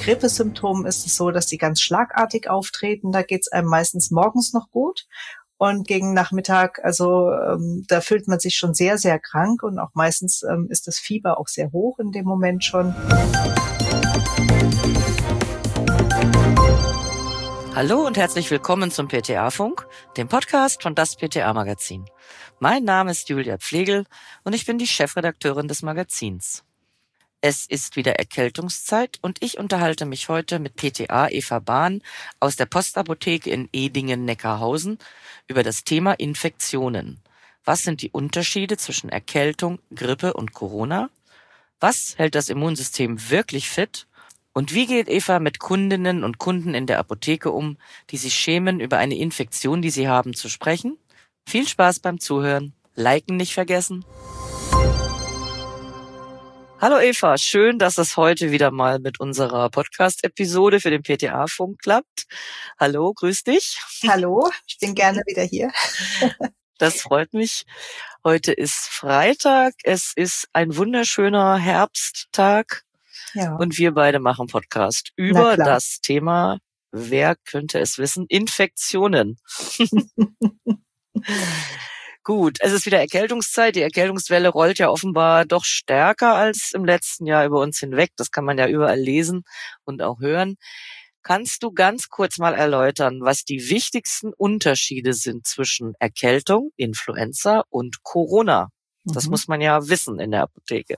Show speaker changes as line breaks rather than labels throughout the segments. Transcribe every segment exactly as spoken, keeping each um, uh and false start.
Grippesymptomen ist es so, dass die ganz schlagartig auftreten. Da geht es einem meistens morgens noch gut. Und gegen Nachmittag, also ähm, da fühlt man sich schon sehr, sehr krank. Und auch meistens ähm, ist das Fieber auch sehr hoch in dem Moment schon.
Hallo und herzlich willkommen zum P T A-Funk, dem Podcast von das P T A-Magazin. Mein Name ist Julia Pflegel und ich bin die Chefredakteurin des Magazins. Es ist wieder Erkältungszeit und ich unterhalte mich heute mit P T A Eva Bahn aus der Postapotheke in Edingen-Neckarhausen über das Thema Infektionen. Was sind die Unterschiede zwischen Erkältung, Grippe und Corona? Was hält das Immunsystem wirklich fit? Und wie geht Eva mit Kundinnen und Kunden in der Apotheke um, die sich schämen, über eine Infektion, die sie haben, zu sprechen? Viel Spaß beim Zuhören. Liken nicht vergessen. Hallo Eva, schön, dass es heute wieder mal mit unserer Podcast-Episode für den P T A-Funk klappt. Hallo, grüß dich.
Hallo, ich bin gerne wieder hier.
Das freut mich. Heute ist Freitag, es ist ein wunderschöner Herbsttag. Ja. Und wir beide machen Podcast über das Thema, wer könnte es wissen, Infektionen. Gut, es ist wieder Erkältungszeit. Die Erkältungswelle rollt ja offenbar doch stärker als im letzten Jahr über uns hinweg. Das kann man ja überall lesen und auch hören. Kannst du ganz kurz mal erläutern, was die wichtigsten Unterschiede sind zwischen Erkältung, Influenza und Corona? Das mhm. muss man ja wissen in der Apotheke.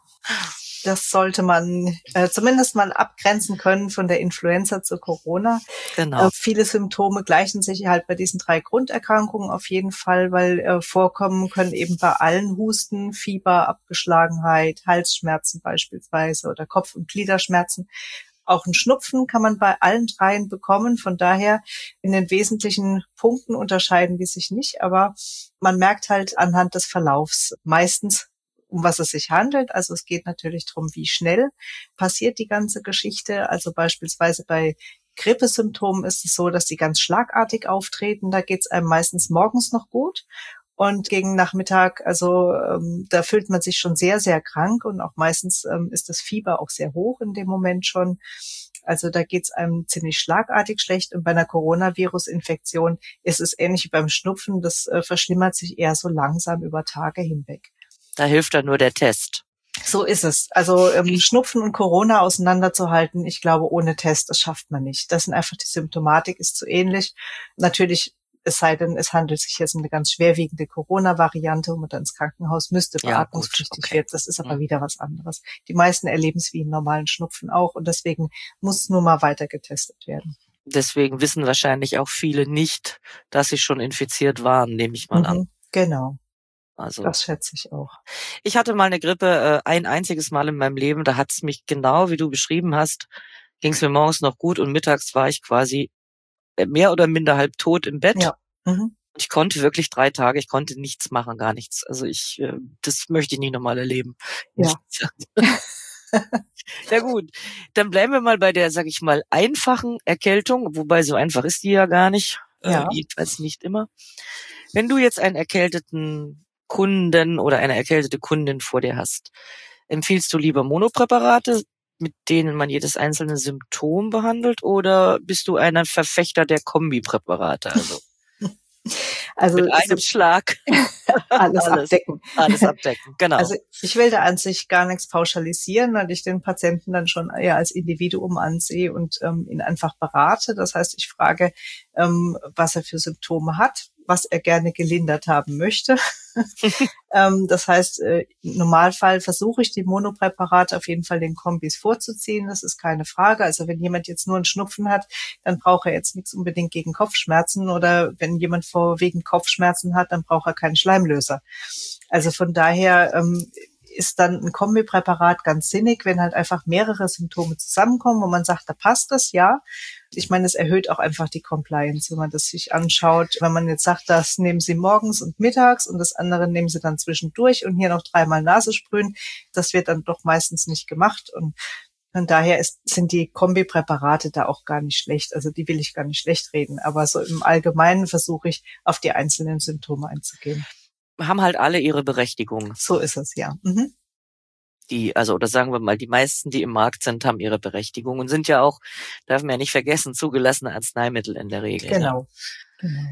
Das sollte man äh, zumindest mal abgrenzen können von der Influenza zu Corona.
Genau.
Äh, viele Symptome gleichen sich halt bei diesen drei Grunderkrankungen auf jeden Fall, weil äh, vorkommen können eben bei allen Husten, Fieber, Abgeschlagenheit, Halsschmerzen beispielsweise oder Kopf- und Gliederschmerzen. Auch ein Schnupfen kann man bei allen dreien bekommen. Von daher in den wesentlichen Punkten unterscheiden die sich nicht, aber man merkt halt anhand des Verlaufs meistens, um was es sich handelt. Also es geht natürlich darum, wie schnell passiert die ganze Geschichte. Also beispielsweise bei Grippesymptomen ist es so, dass die ganz schlagartig auftreten. Da geht es einem meistens morgens noch gut. Und gegen Nachmittag, also ähm, da fühlt man sich schon sehr, sehr krank. Und auch meistens ähm, ist das Fieber auch sehr hoch in dem Moment schon. Also da geht es einem ziemlich schlagartig schlecht. Und bei einer Coronavirus-Infektion ist es ähnlich wie beim Schnupfen. Das äh, verschlimmert sich eher so langsam über Tage hinweg.
Da hilft dann nur der Test.
So ist es. Also ähm, Schnupfen und Corona auseinanderzuhalten, ich glaube, ohne Test, das schafft man nicht. Das sind einfach, die Symptomatik ist zu ähnlich. Natürlich, es sei denn, es handelt sich jetzt um eine ganz schwerwiegende Corona-Variante, wo man dann ins Krankenhaus müsste, beatmungspflichtig ja, okay. wird. Das ist aber mhm. wieder was anderes. Die meisten erleben es wie einen normalen Schnupfen auch und deswegen muss nur mal weiter getestet werden.
Deswegen wissen wahrscheinlich auch viele nicht, dass sie schon infiziert waren, nehme ich mal
mhm,
an.
Genau.
Also,
das schätze ich auch.
Ich hatte mal eine Grippe, äh, ein einziges Mal in meinem Leben, da hat es mich genau, wie du beschrieben hast, ging es mir morgens noch gut und mittags war ich quasi mehr oder minder halb tot im Bett.
Ja. Mhm.
Ich konnte wirklich drei Tage, ich konnte nichts machen, gar nichts. Also ich, äh, das möchte ich nicht nochmal erleben.
Ja.
Ja gut, dann bleiben wir mal bei der, sag ich mal, einfachen Erkältung, wobei so einfach ist die ja gar nicht,
ja.
äh, jedenfalls nicht immer. Wenn du jetzt einen erkälteten Kunden oder eine erkältete Kundin vor dir hast, empfiehlst du lieber Monopräparate, mit denen man jedes einzelne Symptom behandelt, oder bist du ein Verfechter der Kombipräparate? Also,
also
mit einem Schlag
alles, alles abdecken.
Alles abdecken, genau.
Also ich will da an sich gar nichts pauschalisieren, weil ich den Patienten dann schon eher als Individuum ansehe und ähm, ihn einfach berate. Das heißt, ich frage, ähm, was er für Symptome hat, was er gerne gelindert haben möchte. ähm, das heißt, äh, im Normalfall versuche ich die Monopräparate auf jeden Fall den Kombis vorzuziehen. Das ist keine Frage. Also wenn jemand jetzt nur einen Schnupfen hat, dann braucht er jetzt nichts unbedingt gegen Kopfschmerzen. Oder wenn jemand vorwiegend Kopfschmerzen hat, dann braucht er keinen Schleimlöser. Also von daher ähm, ist dann ein Kombipräparat ganz sinnig, wenn halt einfach mehrere Symptome zusammenkommen und man sagt, da passt das, ja. Ich meine, es erhöht auch einfach die Compliance, wenn man das sich anschaut. Wenn man jetzt sagt, das nehmen Sie morgens und mittags und das andere nehmen Sie dann zwischendurch und hier noch dreimal Nase sprühen, das wird dann doch meistens nicht gemacht. Und von daher ist, sind die Kombipräparate da auch gar nicht schlecht. Also die will ich gar nicht schlecht reden. Aber so im Allgemeinen versuche ich, auf die einzelnen Symptome einzugehen.
Haben halt alle ihre Berechtigung.
So ist es, ja. Mhm.
die, also oder sagen wir mal, die meisten, die im Markt sind, haben ihre Berechtigung und sind ja auch, darf man ja nicht vergessen, zugelassene Arzneimittel in der Regel.
Genau.
Ne?
Genau.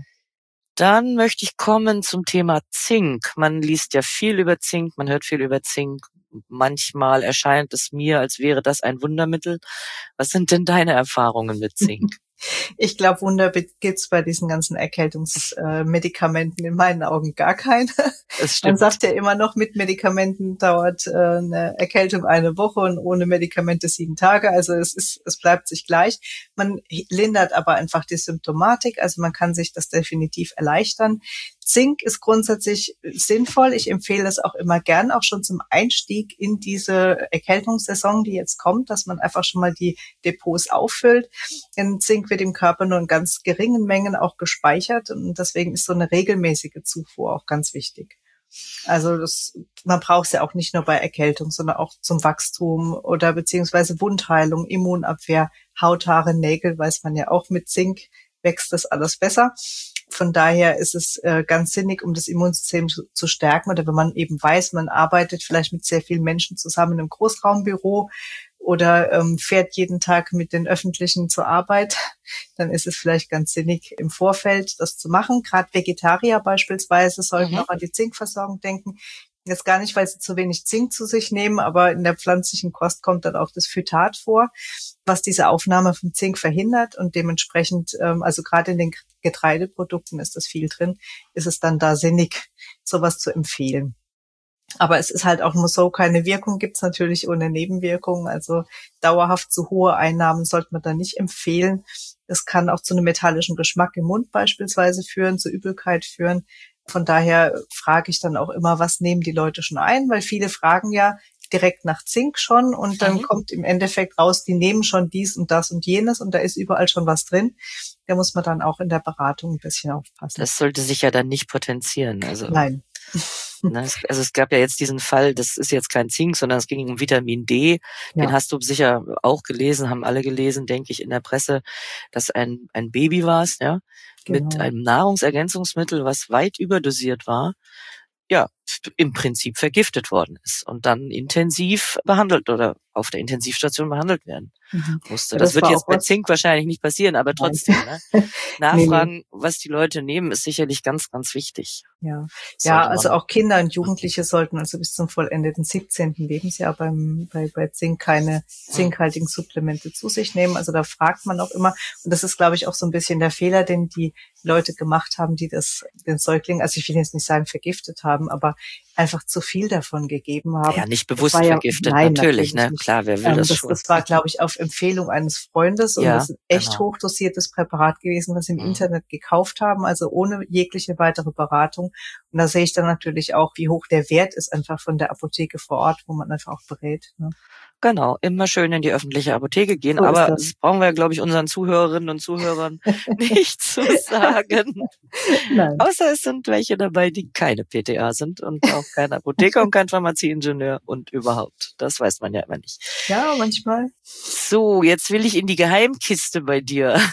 Dann möchte ich kommen zum Thema Zink. Man liest ja viel über Zink, man hört viel über Zink. Manchmal erscheint es mir, als wäre das ein Wundermittel. Was sind denn deine Erfahrungen mit Zink?
Ich glaube, Wunder gibt's bei diesen ganzen Erkältungsmedikamenten äh, in meinen Augen gar keine. Man sagt ja immer noch, mit Medikamenten dauert äh, eine Erkältung eine Woche und ohne Medikamente sieben Tage. Also es ist, es bleibt sich gleich. Man lindert aber einfach die Symptomatik. Also man kann sich das definitiv erleichtern. Zink ist grundsätzlich sinnvoll. Ich empfehle es auch immer gern, auch schon zum Einstieg in diese Erkältungssaison, die jetzt kommt, dass man einfach schon mal die Depots auffüllt. Denn Zink wird im Körper nur in ganz geringen Mengen auch gespeichert und deswegen ist so eine regelmäßige Zufuhr auch ganz wichtig. Also das, man braucht es ja auch nicht nur bei Erkältung, sondern auch zum Wachstum oder beziehungsweise Wundheilung, Immunabwehr, Hauthaare, Nägel, weiß man ja auch, mit Zink wächst das alles besser. Von daher ist es äh, ganz sinnig, um das Immunsystem zu, zu stärken. Oder wenn man eben weiß, man arbeitet vielleicht mit sehr vielen Menschen zusammen im Großraumbüro oder ähm, fährt jeden Tag mit den Öffentlichen zur Arbeit, dann ist es vielleicht ganz sinnig, im Vorfeld das zu machen. Gerade Vegetarier beispielsweise sollten mhm. auch an die Zinkversorgung denken. Jetzt gar nicht, weil sie zu wenig Zink zu sich nehmen, aber in der pflanzlichen Kost kommt dann auch das Phytat vor, was diese Aufnahme von Zink verhindert und dementsprechend, ähm, also gerade in den Getreideprodukten ist das viel drin, ist es dann da sinnig, sowas zu empfehlen. Aber es ist halt auch nur so, keine Wirkung gibt's natürlich ohne Nebenwirkungen, also dauerhaft zu hohe Einnahmen sollte man da nicht empfehlen. Es kann auch zu einem metallischen Geschmack im Mund beispielsweise führen, zu Übelkeit führen. Von daher frage ich dann auch immer, was nehmen die Leute schon ein, weil viele fragen ja direkt nach Zink schon und dann mhm. kommt im Endeffekt raus, die nehmen schon dies und das und jenes und da ist überall schon was drin. Da muss man dann auch in der Beratung ein bisschen aufpassen.
Das sollte sich ja dann nicht potenzieren. Also
nein.
Also es gab ja jetzt diesen Fall, das ist jetzt kein Zink, sondern es ging um Vitamin D. Den ja. hast du sicher auch gelesen, haben alle gelesen, denke ich, in der Presse, dass ein ein Baby war es, ja, genau. mit einem Nahrungsergänzungsmittel, was weit überdosiert war, ja, im Prinzip vergiftet worden ist und dann intensiv behandelt oder auf der Intensivstation behandelt werden mhm. musste. Das, das wird jetzt bei Zink wahrscheinlich nicht passieren, aber trotzdem, ne? Nachfragen, nee, nee. was die Leute nehmen, ist sicherlich ganz, ganz wichtig.
Ja, ja, also auch Kinder und Jugendliche sollten also bis zum vollendeten siebzehnten Lebensjahr beim, bei, bei Zink keine zinkhaltigen Supplemente zu sich nehmen. Also da fragt man auch immer. Und das ist, glaube ich, auch so ein bisschen der Fehler, den die Leute gemacht haben, die das, den Säugling, also ich will jetzt nicht sagen vergiftet haben, aber einfach zu viel davon gegeben haben.
Ja, nicht bewusst vergiftet, ja, nein, natürlich, natürlich, ne? Klar, wer will
ähm,
das,
das
schon?
Das war, glaube ich, auf Empfehlung eines Freundes und
ja,
das ist ein echt
genau.
hochdosiertes Präparat gewesen, was sie im mhm. Internet gekauft haben, also ohne jegliche weitere Beratung. Und da sehe ich dann natürlich auch, wie hoch der Wert ist einfach von der Apotheke vor Ort, wo man einfach auch berät. Ne?
Genau, immer schön in die öffentliche Apotheke gehen, so aber das. das brauchen wir, glaube ich, unseren Zuhörerinnen und Zuhörern nicht zu sagen.
Nein.
Außer es sind welche dabei, die keine P T A sind und auch kein Apotheker und kein Pharmazieingenieur und überhaupt. Das weiß man ja immer nicht.
Ja, manchmal.
So, jetzt will ich in die Geheimkiste bei dir.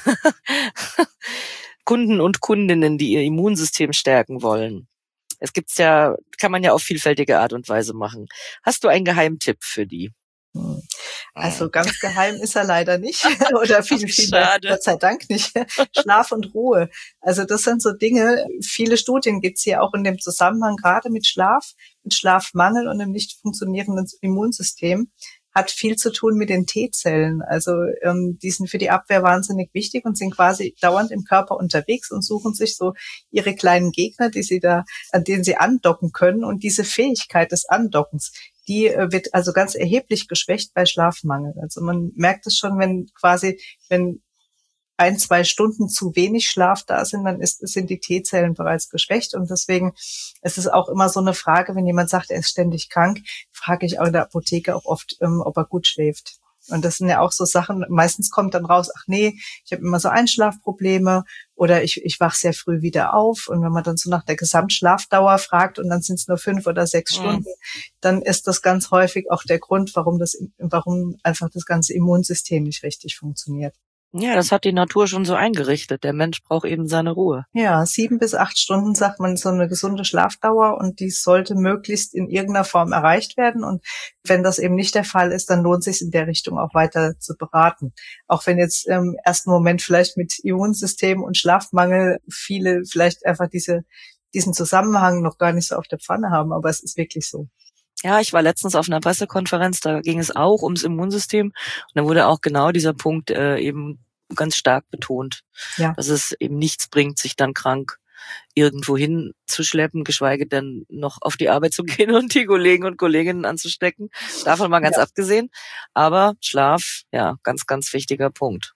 Kunden und Kundinnen, die ihr Immunsystem stärken wollen. Es gibt's ja, kann man ja auf vielfältige Art und Weise machen. Hast du einen Geheimtipp für die?
Also ganz geheim ist er leider nicht. Oder viel, viel mehr, Gott sei Dank nicht. Schlaf und Ruhe. Also das sind so Dinge, viele Studien gibt's hier auch in dem Zusammenhang, gerade mit Schlaf, mit Schlafmangel und einem nicht funktionierenden Immunsystem. Hat viel zu tun mit den T-Zellen. Also ähm, die sind für die Abwehr wahnsinnig wichtig und sind quasi dauernd im Körper unterwegs und suchen sich so ihre kleinen Gegner, die sie da, an denen sie andocken können. Und diese Fähigkeit des Andockens, die äh, wird also ganz erheblich geschwächt bei Schlafmangel. Also man merkt es schon, wenn quasi, wenn ein, zwei Stunden zu wenig Schlaf da sind, dann ist, sind die T-Zellen bereits geschwächt. Und deswegen ist es auch immer so eine Frage, wenn jemand sagt, er ist ständig krank, frage ich auch in der Apotheke auch oft, ähm, ob er gut schläft. Und das sind ja auch so Sachen, meistens kommt dann raus, ach nee, ich habe immer so Einschlafprobleme oder ich, ich wach sehr früh wieder auf. Und wenn man dann so nach der Gesamtschlafdauer fragt und dann sind es nur fünf oder sechs mhm. Stunden, dann ist das ganz häufig auch der Grund, warum das, warum einfach das ganze Immunsystem nicht richtig funktioniert.
Ja, das hat die Natur schon so eingerichtet. Der Mensch braucht eben seine Ruhe.
Ja, sieben bis acht Stunden, sagt man, so eine gesunde Schlafdauer, und die sollte möglichst in irgendeiner Form erreicht werden. Und wenn das eben nicht der Fall ist, dann lohnt es sich in der Richtung auch weiter zu beraten. Auch wenn jetzt im ersten Moment vielleicht mit Immunsystem und Schlafmangel viele vielleicht einfach diese diesen Zusammenhang noch gar nicht so auf der Pfanne haben, aber es ist wirklich so.
Ja, ich war letztens auf einer Pressekonferenz, da ging es auch ums Immunsystem und da wurde auch genau dieser Punkt äh, eben ganz stark betont, ja. Dass es eben nichts bringt, sich dann krank irgendwo hinzuschleppen, geschweige denn noch auf die Arbeit zu gehen und die Kollegen und Kolleginnen anzustecken. Davon mal ganz ja. abgesehen. Aber Schlaf, ja, ganz, ganz wichtiger Punkt.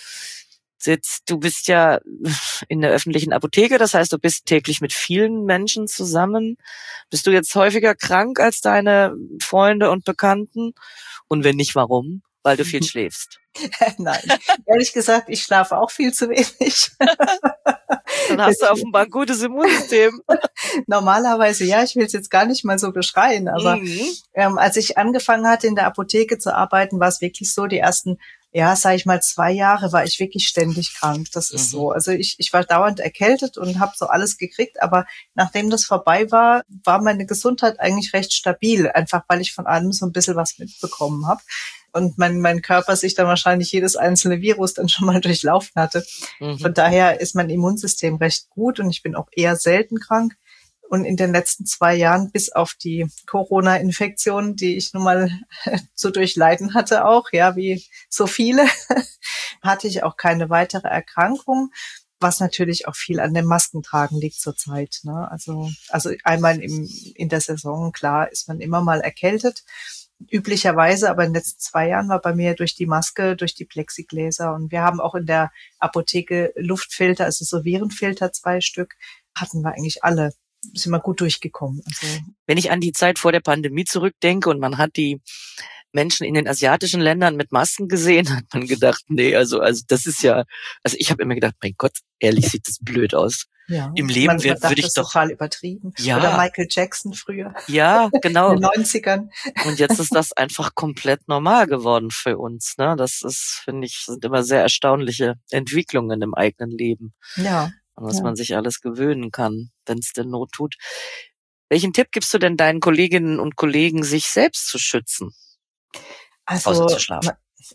Jetzt, du bist ja in der öffentlichen Apotheke, das heißt, du bist täglich mit vielen Menschen zusammen. Bist du jetzt häufiger krank als deine Freunde und Bekannten? Und wenn nicht, warum? Weil du viel schläfst.
Nein, ehrlich gesagt, ich schlafe auch viel zu wenig.
Dann hast du offenbar ein gutes Immunsystem.
Normalerweise ja, ich will es jetzt gar nicht mal so beschreien, aber mhm. ähm, als ich angefangen hatte, in der Apotheke zu arbeiten, war es wirklich so, die ersten, ja, sage ich mal, zwei Jahre war ich wirklich ständig krank. Das ist mhm. so. Also ich, ich war dauernd erkältet und habe so alles gekriegt, aber nachdem das vorbei war, war meine Gesundheit eigentlich recht stabil, einfach weil ich von allem so ein bisschen was mitbekommen habe. Und mein, mein Körper sich dann wahrscheinlich jedes einzelne Virus dann schon mal durchlaufen hatte. Mhm. Von daher ist mein Immunsystem recht gut und ich bin auch eher selten krank. Und in den letzten zwei Jahren, bis auf die Corona-Infektion, die ich nun mal zu durchleiden hatte auch, ja, wie so viele, hatte ich auch keine weitere Erkrankung, was natürlich auch viel an dem Maskentragen liegt zurzeit, ne? Also, also einmal im, in der Saison, klar, ist man immer mal erkältet. Üblicherweise, aber in den letzten zwei Jahren war bei mir durch die Maske, durch die Plexigläser, und wir haben auch in der Apotheke Luftfilter, also so Virenfilter, zwei Stück, hatten wir eigentlich alle. Sind wir gut durchgekommen. Also
wenn ich an die Zeit vor der Pandemie zurückdenke und man hat die Menschen in den asiatischen Ländern mit Masken gesehen, hat man gedacht, nee, also also das ist ja, also ich habe immer gedacht, mein Gott, ehrlich sieht das blöd aus.
Ja,
im Leben
man,
würde würd ich doch
total übertrieben.
Ja.
Oder Michael Jackson früher.
Ja, genau.
In den neunzigern.
Und jetzt ist das einfach komplett normal geworden für uns, ne? Das ist, finde ich, sind immer sehr erstaunliche Entwicklungen im eigenen Leben.
Ja.
An was
ja.
man sich alles gewöhnen kann, wenn es denn Not tut. Welchen Tipp gibst du denn deinen Kolleginnen und Kollegen, sich selbst zu schützen?
Also,
außer zu schlafen.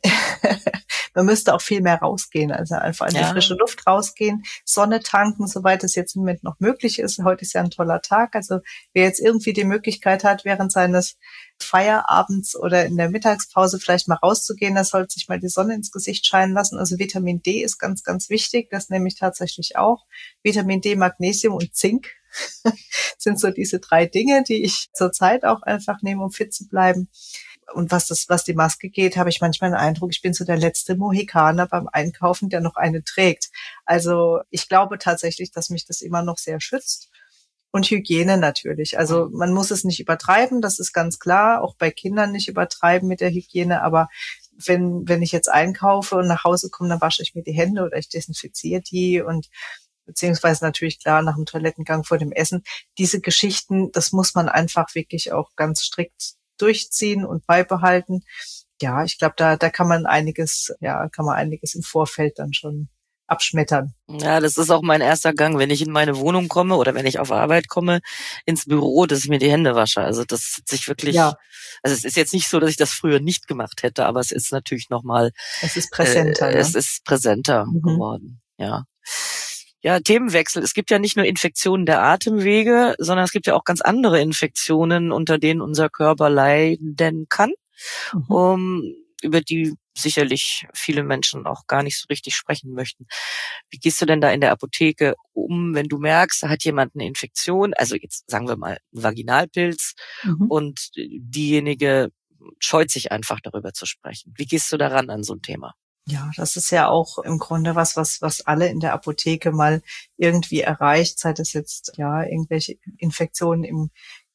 Man müsste auch viel mehr rausgehen, also einfach in die
Ja.
frische Luft rausgehen, Sonne tanken, soweit es jetzt im Moment noch möglich ist. Heute ist ja ein toller Tag, also wer jetzt irgendwie die Möglichkeit hat, während seines Feierabends oder in der Mittagspause vielleicht mal rauszugehen, der sollte sich mal die Sonne ins Gesicht scheinen lassen. Also Vitamin D ist ganz, ganz wichtig, das nehme ich tatsächlich auch. Vitamin D, Magnesium und Zink sind so diese drei Dinge, die ich zurzeit auch einfach nehme, um fit zu bleiben. Und was das, was die Maske geht, habe ich manchmal den Eindruck, ich bin so der letzte Mohikaner beim Einkaufen, der noch eine trägt. Also ich glaube tatsächlich, dass mich das immer noch sehr schützt. Und Hygiene natürlich. Also man muss es nicht übertreiben, das ist ganz klar. Auch bei Kindern nicht übertreiben mit der Hygiene. Aber wenn, wenn ich jetzt einkaufe und nach Hause komme, dann wasche ich mir die Hände oder ich desinfiziere die und beziehungsweise natürlich klar nach dem Toilettengang vor dem Essen. Diese Geschichten, das muss man einfach wirklich auch ganz strikt durchziehen und beibehalten. Ja, ich glaube, da da kann man einiges, ja, kann man einiges im Vorfeld dann schon abschmettern.
Ja, das ist auch mein erster Gang, wenn ich in meine Wohnung komme oder wenn ich auf Arbeit komme, ins Büro, dass ich mir die Hände wasche. Also das hat sich wirklich,
ja.
Also es ist jetzt nicht so, dass ich das früher nicht gemacht hätte, aber es ist natürlich nochmal,
es ist präsenter.
Äh,
ne?
Es ist präsenter mhm. geworden, ja. Ja, Themenwechsel. Es gibt ja nicht nur Infektionen der Atemwege, sondern es gibt ja auch ganz andere Infektionen, unter denen unser Körper leiden kann, mhm. um, über die sicherlich viele Menschen auch gar nicht so richtig sprechen möchten. Wie gehst du denn da in der Apotheke um, wenn du merkst, da hat jemand eine Infektion, also jetzt sagen wir mal einen Vaginalpilz, mhm. und diejenige scheut sich einfach darüber zu sprechen. Wie gehst du daran an so ein Thema?
Ja, das ist ja auch im Grunde was, was, was alle in der Apotheke mal irgendwie erreicht, sei das jetzt, ja, irgendwelche Infektionen im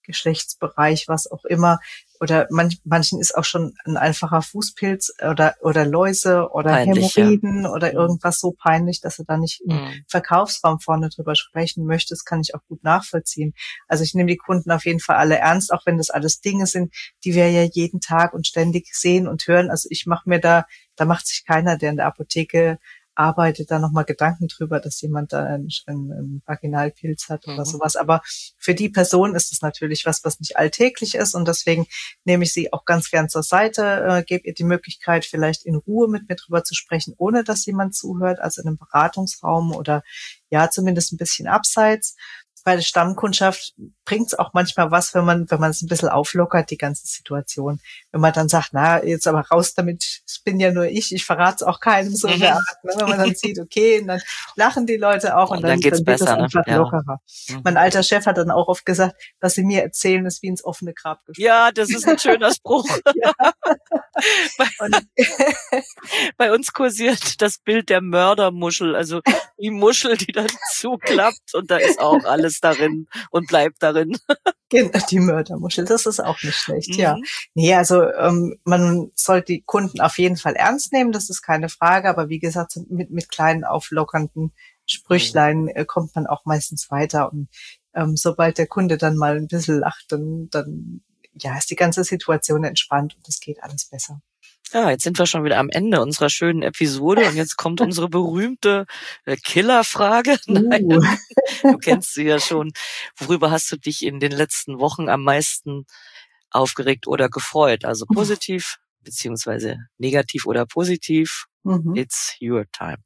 Geschlechtsbereich, was auch immer. Oder manch, manchen ist auch schon ein einfacher Fußpilz oder oder Läuse oder peinlich, Hämorrhoiden ja. oder irgendwas so peinlich, dass er da nicht im mhm. Verkaufsraum vorne drüber sprechen möchte. Das kann ich auch gut nachvollziehen. Also ich nehme die Kunden auf jeden Fall alle ernst, auch wenn das alles Dinge sind, die wir ja jeden Tag und ständig sehen und hören. Also ich mache mir da, da macht sich keiner, der in der Apotheke arbeitet, da nochmal Gedanken drüber, dass jemand da einen, einen, einen Vaginalpilz hat oder mhm. sowas. Aber für die Person ist es natürlich was, was nicht alltäglich ist und deswegen nehme ich sie auch ganz gern zur Seite, äh, gebe ihr die Möglichkeit, vielleicht in Ruhe mit mir drüber zu sprechen, ohne dass jemand zuhört, also in einem Beratungsraum oder ja, zumindest ein bisschen abseits. Bei der Stammkundschaft bringt es auch manchmal was, wenn man wenn man es ein bisschen auflockert, die ganze Situation. Wenn man dann sagt, na, jetzt aber raus damit, ich bin ja nur ich, ich verrate es auch keinem so in der Art. Ne? Wenn man dann sieht, okay, und dann lachen die Leute auch und, und dann, dann, geht's dann wird es einfach ne? lockerer. Ja. Mein alter Chef hat dann auch oft gesagt, was sie mir erzählen, ist wie ins offene Grab gesprochen.
Ja, das ist ein schöner Spruch. bei, bei uns kursiert das Bild der Mördermuschel, also die Muschel, die dann zuklappt und da ist auch alles darin und bleibt darin.
Genau, die Mördermuschel, das ist auch nicht schlecht, mhm. ja. Nee, also ähm, man sollte die Kunden auf jeden Fall ernst nehmen, das ist keine Frage, aber wie gesagt, mit mit kleinen auflockernden Sprüchlein äh, kommt man auch meistens weiter und ähm, sobald der Kunde dann mal ein bisschen lacht, dann, dann ja, ist die ganze Situation entspannt und es geht alles besser.
Ja, jetzt sind wir schon wieder am Ende unserer schönen Episode und jetzt kommt unsere berühmte äh, Killerfrage. Nein, uh. Du kennst sie ja schon. Worüber hast du dich in den letzten Wochen am meisten aufgeregt oder gefreut? Also positiv beziehungsweise negativ oder positiv. Mhm. It's your time.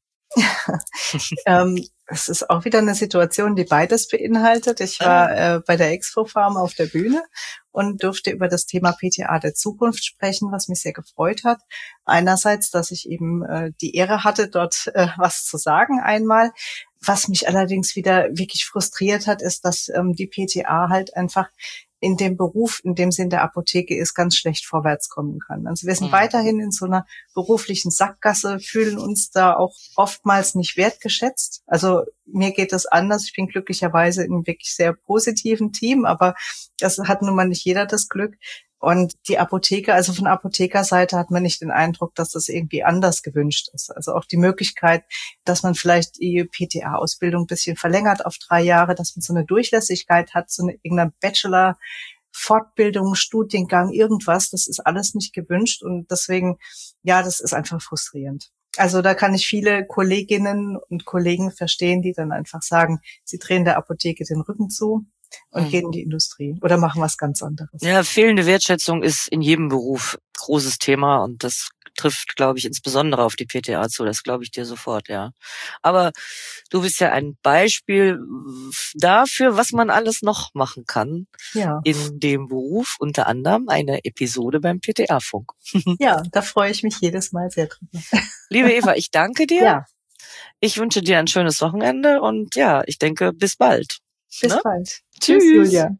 ähm, es ist auch wieder eine Situation, die beides beinhaltet. Ich war äh, bei der Expo Farm auf der Bühne und durfte über das Thema P T A der Zukunft sprechen, was mich sehr gefreut hat. Einerseits, dass ich eben äh, die Ehre hatte, dort äh, was zu sagen einmal. Was mich allerdings wieder wirklich frustriert hat, ist, dass ähm, die P T A halt einfach in dem Beruf, in dem sie in der Apotheke ist, ganz schlecht vorwärts kommen kann. Also wir sind mhm. weiterhin in so einer beruflichen Sackgasse, fühlen uns da auch oftmals nicht wertgeschätzt. Also mir geht das anders. Ich bin glücklicherweise in einem wirklich sehr positiven Team, aber das hat nun mal nicht jeder das Glück. Und die Apotheker, also von Apothekerseite hat man nicht den Eindruck, dass das irgendwie anders gewünscht ist. Also auch die Möglichkeit, dass man vielleicht die P T A-Ausbildung ein bisschen verlängert auf drei Jahre, dass man so eine Durchlässigkeit hat, so eine irgendeine Bachelor- Fortbildung, Studiengang, irgendwas, das ist alles nicht gewünscht und deswegen, ja, das ist einfach frustrierend. Also da kann ich viele Kolleginnen und Kollegen verstehen, die dann einfach sagen, sie drehen der Apotheke den Rücken zu und mhm. gehen in die Industrie oder machen was ganz anderes.
Ja, fehlende Wertschätzung ist in jedem Beruf großes Thema und das trifft, glaube ich, insbesondere auf die P T A zu. Das glaube ich dir sofort, ja. Aber du bist ja ein Beispiel dafür, was man alles noch machen kann ja. in dem Beruf. Unter anderem eine Episode beim P T A-Funk.
Ja, da freue ich mich jedes Mal sehr drüber.
Liebe Eva, ich danke dir. Ja. Ich wünsche dir ein schönes Wochenende und ja, ich denke, bis bald.
Bis ne? bald.
Tschüss, Julia.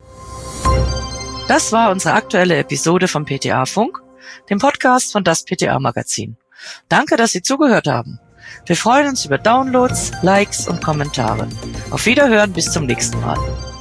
Das war unsere aktuelle Episode vom P T A-Funk, dem Podcast von das P T A-Magazin. Danke, dass Sie zugehört haben. Wir freuen uns über Downloads, Likes und Kommentare. Auf Wiederhören, bis zum nächsten Mal.